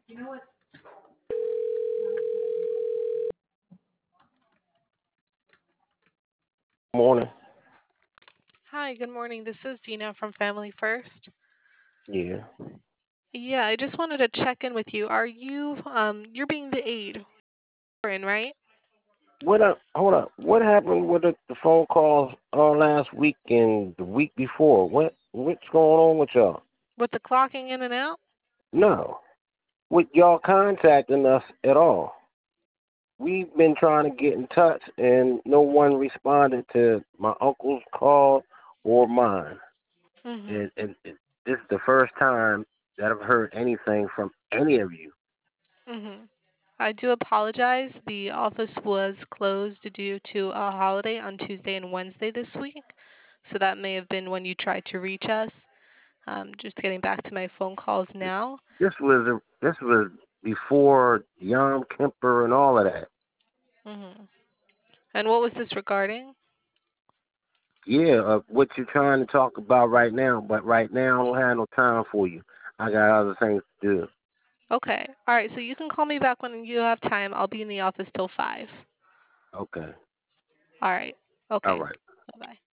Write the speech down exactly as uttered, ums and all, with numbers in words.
Morning. Hi, good morning. This is Dina from Family First. Yeah. Yeah, I just wanted to check in with you. Are you um you're being the aide, in, right? What up? Hold up. What happened with the, the phone calls uh, last week and the week before? What what's going on with y'all? With the clocking in and out? No. With y'all contacting us at all? We've been trying to get in touch and no one responded to my uncle's call or mine. Mhm. And, and, and this is the first time that I've heard anything from any of you. Mhm. I do apologize. The office was closed due to a holiday on Tuesday and Wednesday this week. So that may have been when you tried to reach us. Um, just getting back to my phone calls now. This was this was before Yom Kippur and all of that. Mhm. And what was this regarding? Yeah, uh, what you're trying to talk about right now, but right now I don't have no time for you. I got other things to do. Okay. All right, so you can call me back when you have time. I'll be in the office till five. Okay. All right. All Okay. right. Bye-bye.